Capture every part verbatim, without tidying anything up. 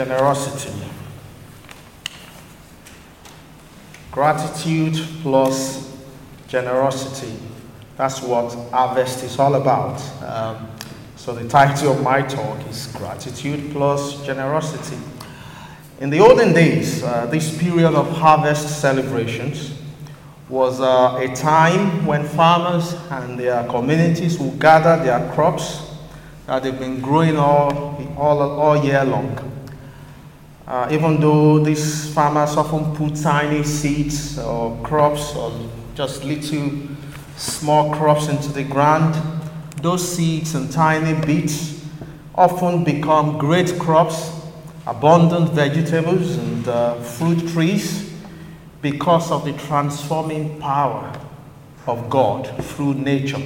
Generosity. Gratitude plus generosity. That's what Harvest is all about. Um, so the title of my talk is Gratitude plus Generosity. In the olden days, uh, this period of harvest celebrations was uh, a time when farmers and their communities would gather their crops that they've been growing all, all, all year long. Uh, even though these farmers often put tiny seeds or crops or just little small crops into the ground, those seeds and tiny bits often become great crops, abundant vegetables and uh, fruit trees because of the transforming power of God through nature.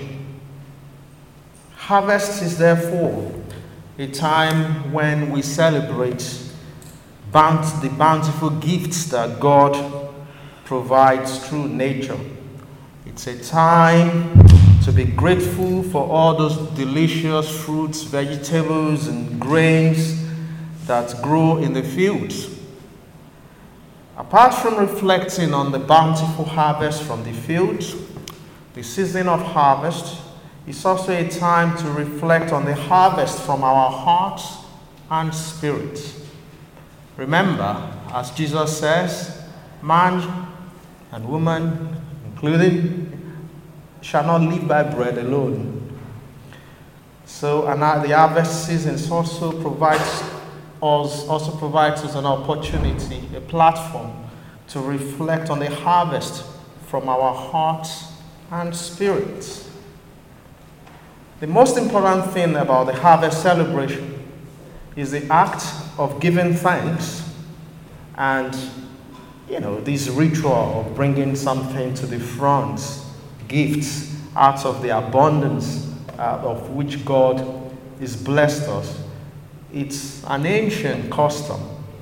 Harvest is therefore a time when we celebrate Bount, the bountiful gifts that God provides through nature. It's a time to be grateful for all those delicious fruits, vegetables, and grains that grow in the fields. Apart from reflecting on the bountiful harvest from the fields, the season of harvest is also a time to reflect on the harvest from our hearts and spirits. Remember, as Jesus says, man and woman, including, shall not live by bread alone. So, and the harvest season also provides us, also provides us an opportunity, a platform to reflect on the harvest from our hearts and spirits. The most important thing about the harvest celebration is the act of giving thanks and, you know, this ritual of bringing something to the front, gifts out of the abundance uh, of which God has blessed us. It's an ancient custom,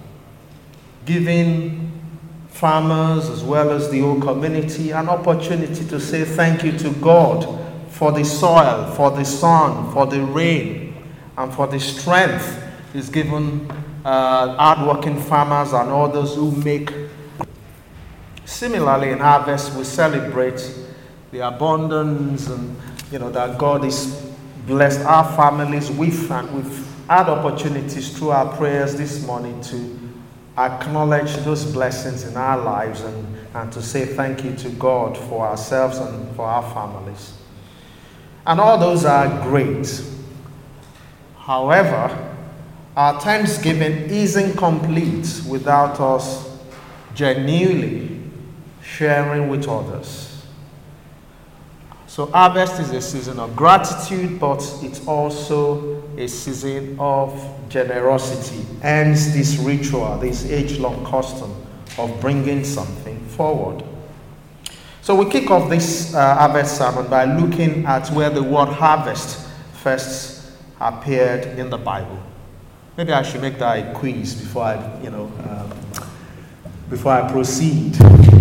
giving farmers as well as the whole community an opportunity to say thank you to God for the soil, for the sun, for the rain, and for the strength He's given uh, hardworking farmers and others who make. Similarly, in harvest, we celebrate the abundance and, you know, that God has blessed our families with, and we've had opportunities through our prayers this morning to acknowledge those blessings in our lives and, and to say thank you to God for ourselves and for our families. And all those are great. However, our thanksgiving isn't complete without us genuinely sharing with others. So harvest is a season of gratitude, but it's also a season of generosity. Hence this ritual, this age-long custom of bringing something forward. So we kick off this uh, harvest sermon by looking at where the word harvest first appeared in the Bible. Maybe I should make that a quiz before I, you know, um, before I proceed.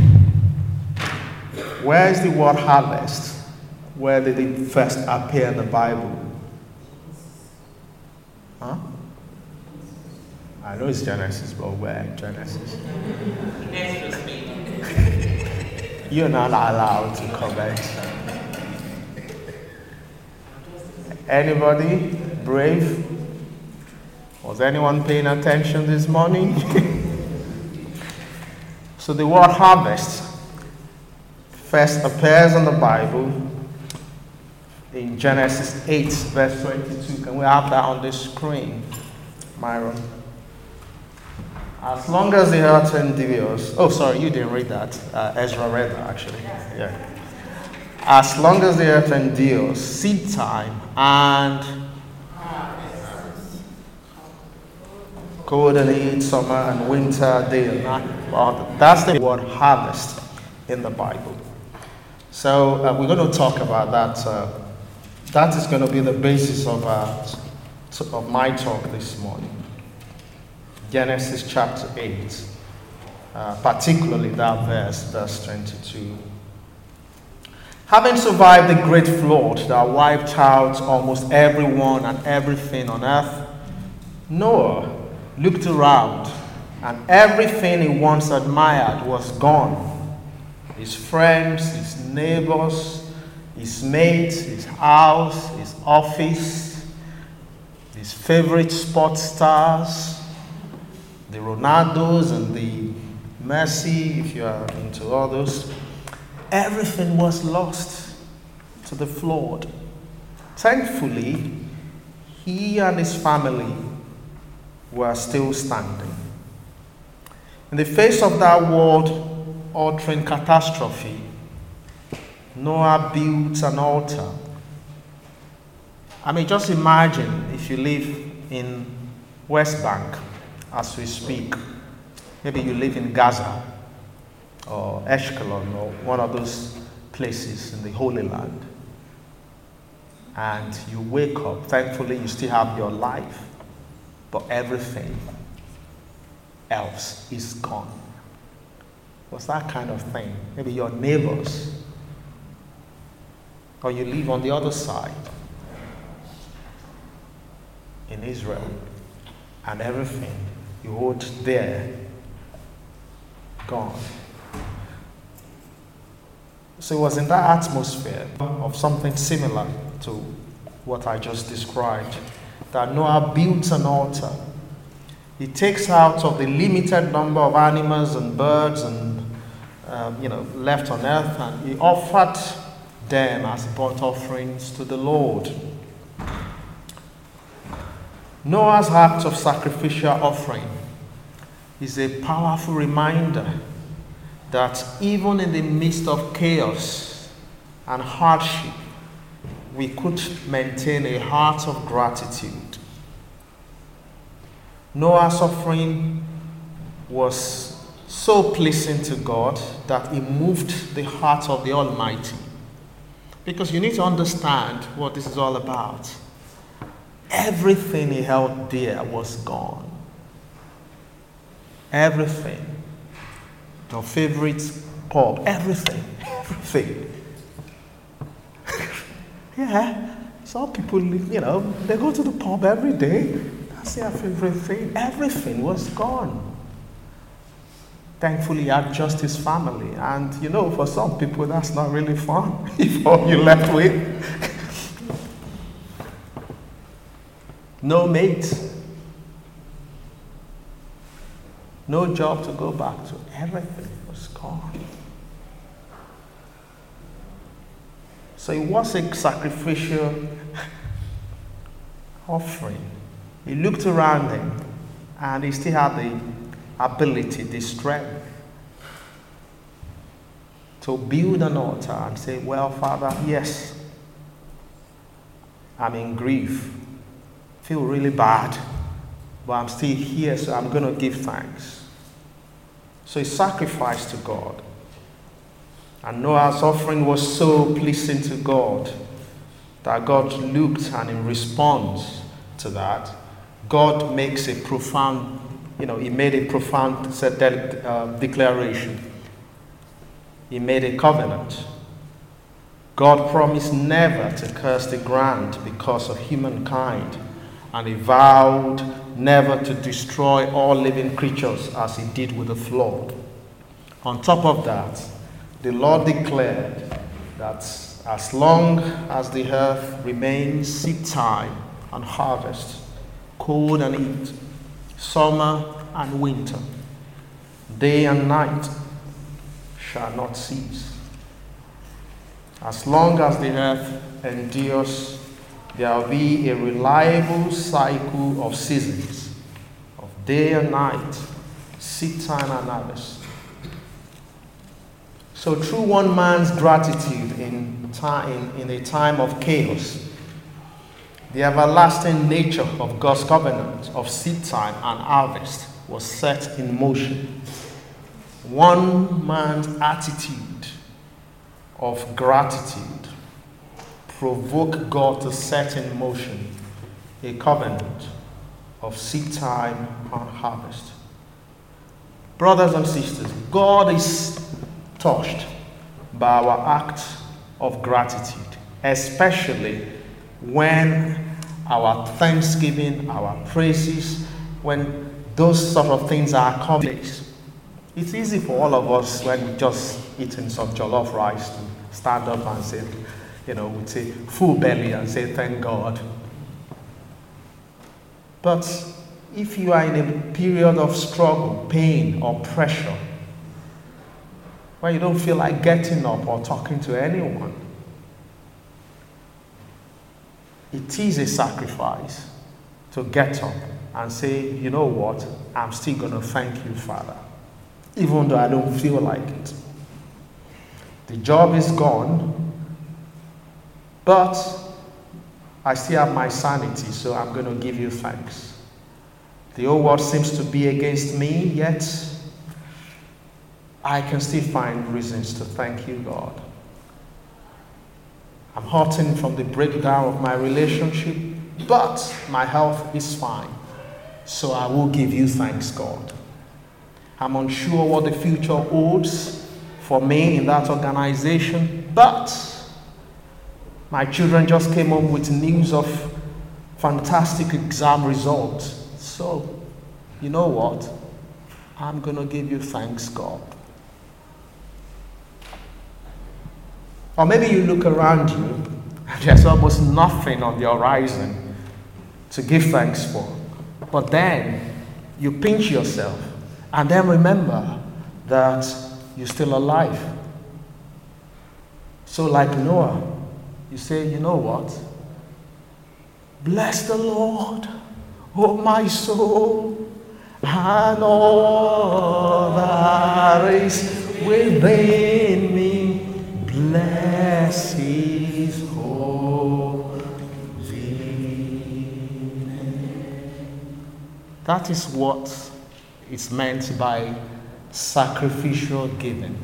Where is the word harvest? Where did it first appear in the Bible? Huh? I know it's Genesis, but where? Genesis. You're not allowed to comment. Anybody brave? Was anyone paying attention this morning? So the word harvest first appears in the Bible in Genesis eight, verse twenty-two. Can we have that on the screen, Myron? As long as the earth endures. Oh, sorry, you didn't read that. Uh, Ezra read that, actually. Yeah. As long as the earth endures, seed time and cold and heat, summer and winter, day and night. Well, that's the word harvest in the Bible. So uh, we're going to talk about that. Uh, that is going to be the basis of, uh, of my talk this morning. Genesis chapter eight, uh, particularly that verse, verse twenty-two. Having survived the great flood that wiped out almost everyone and everything on earth, Noah looked around, and everything he once admired was gone. His friends, his neighbors, his mates, his house, his office, his favorite sports stars, the Ronaldos and the Messi, if you are into all those, everything was lost to the flood. Thankfully, he and his family were still standing. In the face of that world-altering catastrophe, Noah built an altar. I mean, just imagine if you live in West Bank as we speak. Maybe you live in Gaza or Ashkelon or one of those places in the Holy Land. And you wake up, thankfully you still have your life, but everything else is gone. What's that kind of thing? Maybe your neighbors, or you live on the other side in Israel, and everything you hold there, gone. So it was in that atmosphere of something similar to what I just described that Noah built an altar. He takes out of the limited number of animals and birds and um, you know left on earth, and he offered them as burnt offerings to the Lord. Noah's act of sacrificial offering is a powerful reminder that even in the midst of chaos and hardship, we could maintain a heart of gratitude. Noah's offering was so pleasing to God that it moved the heart of the Almighty. Because you need to understand what this is all about. Everything he held dear was gone. Everything. Your favorite pub, everything, everything. Yeah, some people, you know, they go to the pub every day. That's their favorite thing. Everything was gone. Thankfully, he had just his family. And, you know, for some people, that's not really fun. If all you're left with. No mate. No job to go back to. Everything was gone. So it was a sacrificial offering. He looked around him and he still had the ability, the strength to build an altar and say, well, Father, yes, I'm in grief, feel really bad, but I'm still here, so I'm going to give thanks. So he sacrificed to God. And Noah's offering was so pleasing to God that God looked, and in response to that, God makes a profound, you know, he made a profound uh, declaration. He made a covenant. God promised never to curse the ground because of humankind, and he vowed never to destroy all living creatures as he did with the flood. On top of that, the Lord declared that as long as the earth remains seed time and harvest, cold and heat, summer and winter, day and night shall not cease. As long as the earth endures, there will be a reliable cycle of seasons, of day and night, seed time and harvest. So through one man's gratitude in, time, in a time of chaos, the everlasting nature of God's covenant of seed time and harvest was set in motion. One man's attitude of gratitude provoked God to set in motion a covenant of seed time and harvest. Brothers and sisters, God is touched by our act of gratitude, especially when our thanksgiving, our praises, when those sort of things are complex. It's easy for all of us when we just eating some jollof rice to stand up and say, you know, we'd say full belly and say thank God. But if you are in a period of struggle, pain, or pressure, where you don't feel like getting up or talking to anyone, it is a sacrifice to get up and say, you know what, I'm still going to thank you, Father, even though I don't feel like it. The job is gone, but I still have my sanity, so I'm going to give you thanks. The whole world seems to be against me, yet I can still find reasons to thank you, God. I'm hurting from the breakdown of my relationship, but my health is fine. So I will give you thanks, God. I'm unsure what the future holds for me in that organization, but my children just came home with news of fantastic exam results. So, you know what? I'm going to give you thanks, God. Or maybe you look around you and there's almost nothing on the horizon to give thanks for. But then you pinch yourself and then remember that you're still alive. So like Noah, you say, you know what? Bless the Lord, oh my soul, and all that is within me. Bless his holy name. That is what is meant by sacrificial giving.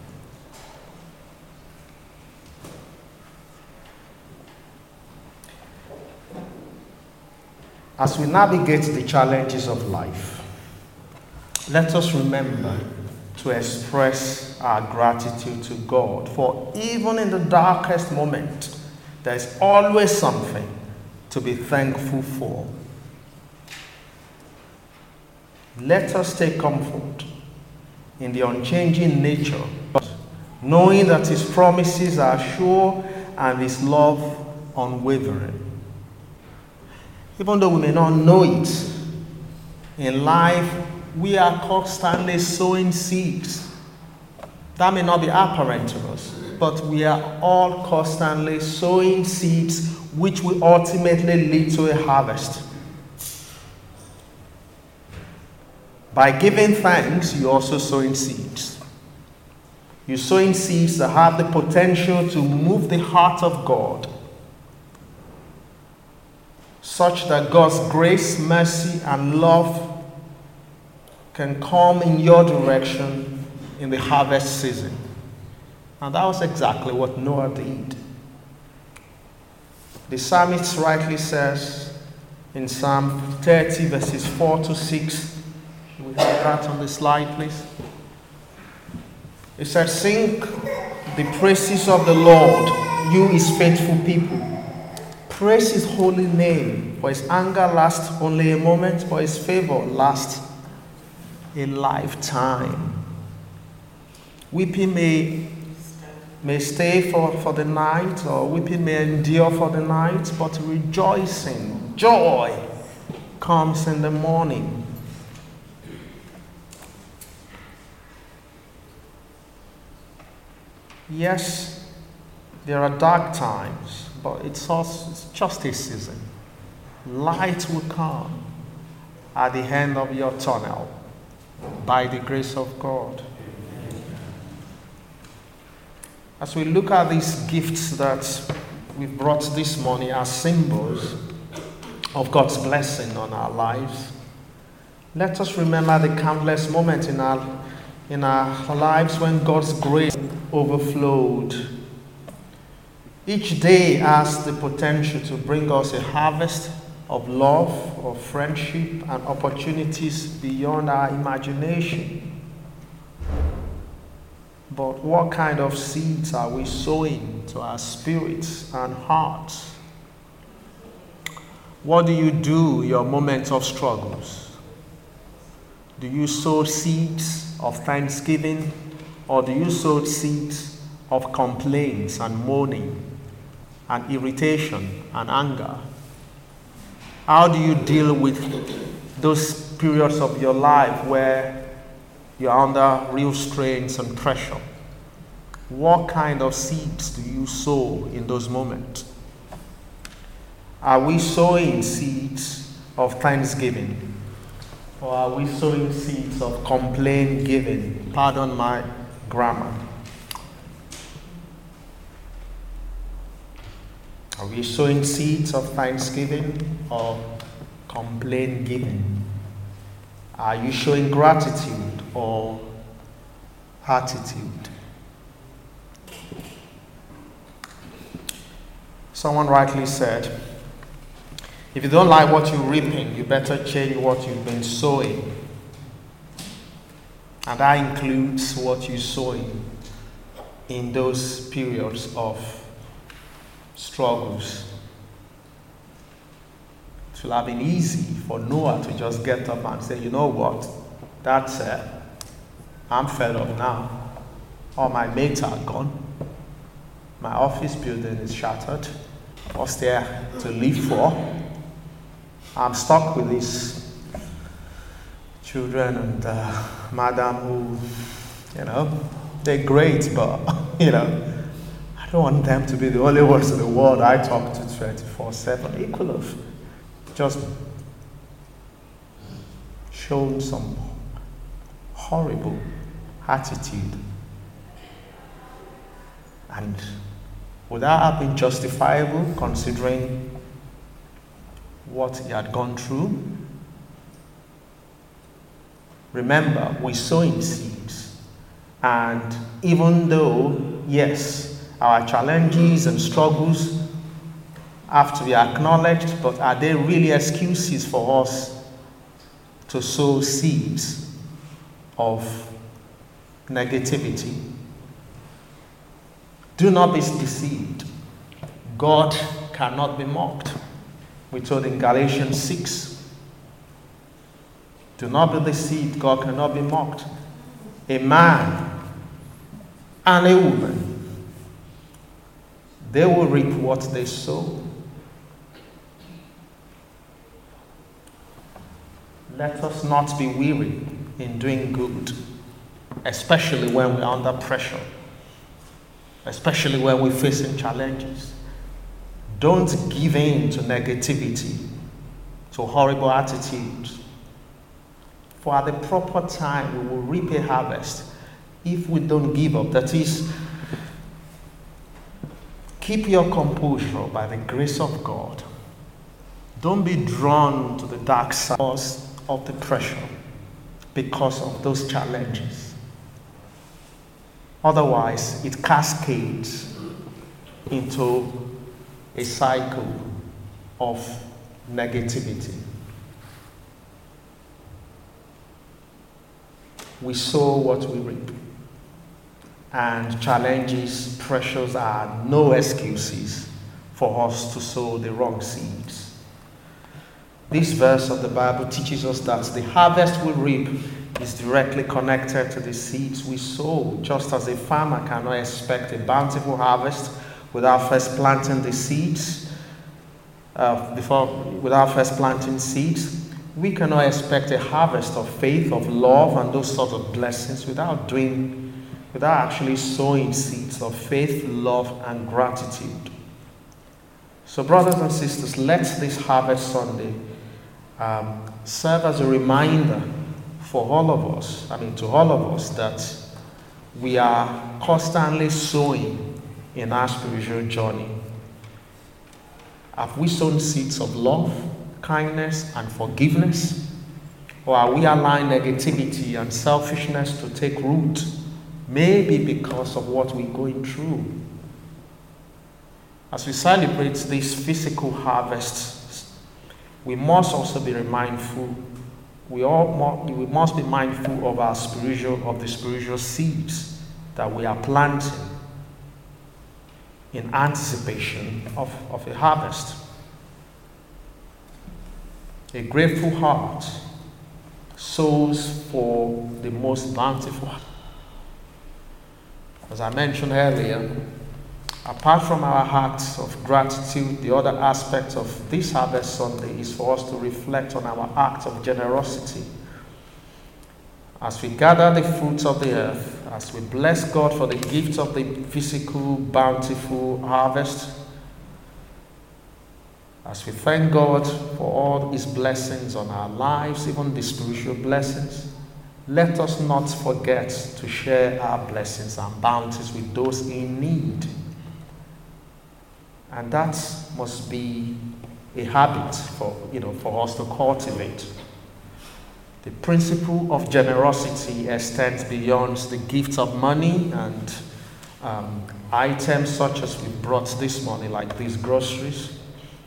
As we navigate the challenges of life, let us remember to express our gratitude to God, for even in the darkest moment, there's always something to be thankful for. Let us take comfort in the unchanging nature, knowing that his promises are sure and his love unwavering. Even though we may not know it, in life we are constantly sowing seeds. That may not be apparent to us, but we are all constantly sowing seeds which will ultimately lead to a harvest. By giving thanks, you're also sowing seeds. You're sowing seeds that have the potential to move the heart of God, such that God's grace, mercy, and love can come in your direction in the harvest season. And that was exactly what Noah did. The psalmist rightly says in Psalm thirty, verses four to six, we have that on the slide, please. It said, sing the praises of the Lord, you his faithful people. Praise his holy name, for his anger lasts only a moment, for his favor lasts a lifetime. Weeping may, may stay for, for the night, or weeping may endure for the night, but rejoicing, joy, comes in the morning. Yes, there are dark times, but it's, also, it's just a season. Light will come at the end of your tunnel by the grace of God. As we look at these gifts that we've brought this morning as symbols of God's blessing on our lives, let us remember the countless moments in our, in our lives when God's grace overflowed. Each day has the potential to bring us a harvest of love, of friendship, and opportunities beyond our imagination. But what kind of seeds are we sowing to our spirits and hearts? What do you do in your moments of struggles? Do you sow seeds of thanksgiving, or do you sow seeds of complaints and moaning and irritation and anger? How do you deal with those periods of your life where you're under real strains and pressure? What kind of seeds do you sow in those moments? Are we sowing seeds of thanksgiving? Or are we sowing seeds of complaint giving? Pardon my grammar. Are we sowing seeds of thanksgiving or complaint giving? Are you showing gratitude or attitude? Someone rightly said, if you don't like what you're reaping, you better change what you've been sowing. And that includes what you're sowing in those periods of struggles. It will have been easy for Noah to just get up and say, you know what, that's it. I'm fed up now. All my mates are gone. My office building is shattered. What's there to live for? I'm stuck with these children and uh, madam who, you know, they're great, but, you know, I don't want them to be the only ones in the world I talk to twenty-four seven. He could have just shown some horrible attitude. And would that have been justifiable considering what he had gone through? Remember, we sow in seeds. And even though, yes, our challenges and struggles have to be acknowledged, but are they really excuses for us to sow seeds of negativity? Do not be deceived. God cannot be mocked. We told in Galatians six, do not be deceived, God cannot be mocked. A man and a woman, they will reap what they sow. Let us not be weary in doing good, especially when we're under pressure, especially when we're facing challenges. Don't give in to negativity, to horrible attitudes. For at the proper time, we will reap a harvest if we don't give up. That is, keep your composure by the grace of God. Don't be drawn to the dark side of the pressure because of those challenges. Otherwise, it cascades into a cycle of negativity. We sow what we reap. And challenges, pressures are no excuses for us to sow the wrong seeds. This verse of the Bible teaches us that the harvest we reap is directly connected to the seeds we sow. Just as a farmer cannot expect a bountiful harvest without first planting the seeds, uh, before without first planting seeds, we cannot expect a harvest of faith, of love, and those sorts of blessings without doing, without actually sowing seeds of faith, love, and gratitude. So, brothers and sisters, let this Harvest Sunday um, serve as a reminder for all of us, I mean, to all of us, that we are constantly sowing in our spiritual journey. Have we sown seeds of love, kindness, and forgiveness? Or are we allowing negativity and selfishness to take root, maybe because of what we're going through? As we celebrate these physical harvests, we must also be mindful. We all we must be mindful of our spiritual, of the spiritual seeds that we are planting in anticipation of, of a harvest. A grateful heart sows for the most bountiful. As I mentioned earlier, apart from our acts of gratitude, the other aspect of this Harvest Sunday is for us to reflect on our act of generosity. As we gather the fruits of the earth, as we bless God for the gift of the physical, bountiful harvest, as we thank God for all His blessings on our lives, even the spiritual blessings, let us not forget to share our blessings and bounties with those in need. And that must be a habit for, you know, for us to cultivate. The principle of generosity extends beyond the gift of money and um, items such as we brought this morning, like these groceries.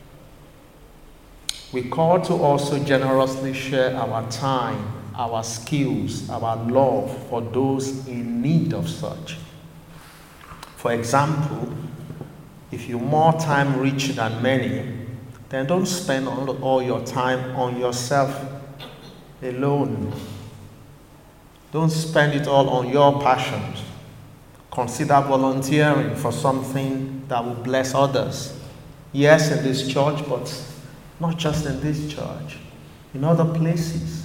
We call to also generously share our time, our skills, our love for those in need of such. For example, if you're more time rich than many, then don't spend all, all your time on yourself alone. Don't spend it all on your passions. Consider volunteering for something that will bless others. Yes, in this church, but not just in this church, in other places.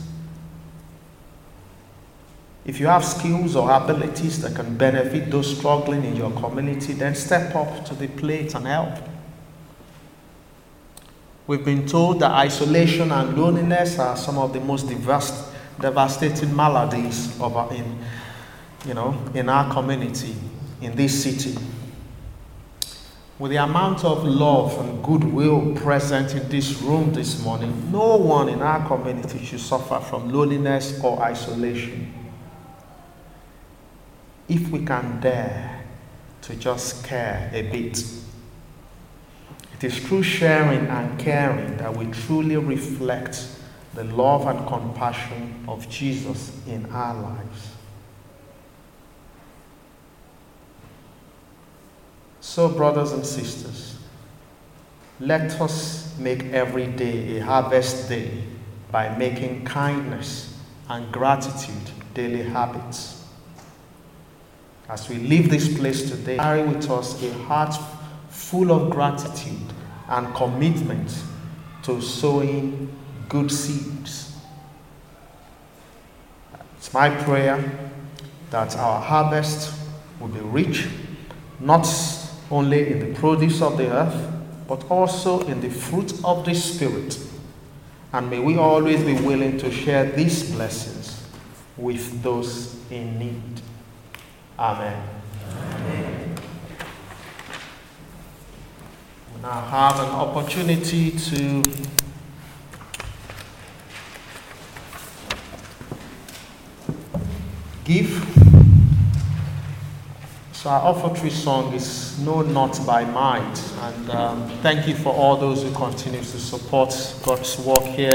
If you have skills or abilities that can benefit those struggling in your community, then step up to the plate and help. We've been told that isolation and loneliness are some of the most devast- devastating maladies of our, in, you know, in our community, in this city. With the amount of love and goodwill present in this room this morning, no one in our community should suffer from loneliness or isolation. If we can dare to just care a bit, it is through sharing and caring that we truly reflect the love and compassion of Jesus in our lives. So, brothers and sisters, let us make every day a harvest day by making kindness and gratitude daily habits. As we leave this place today, carry with us a heart full of gratitude and commitment to sowing good seeds. It's my prayer that our harvest will be rich, not only in the produce of the earth, but also in the fruit of the Spirit. And may we always be willing to share these blessings with those in need. Amen. Amen. We now have an opportunity to give. So our offertory song is "No, Not by Might," and um, thank you for all those who continue to support God's work here.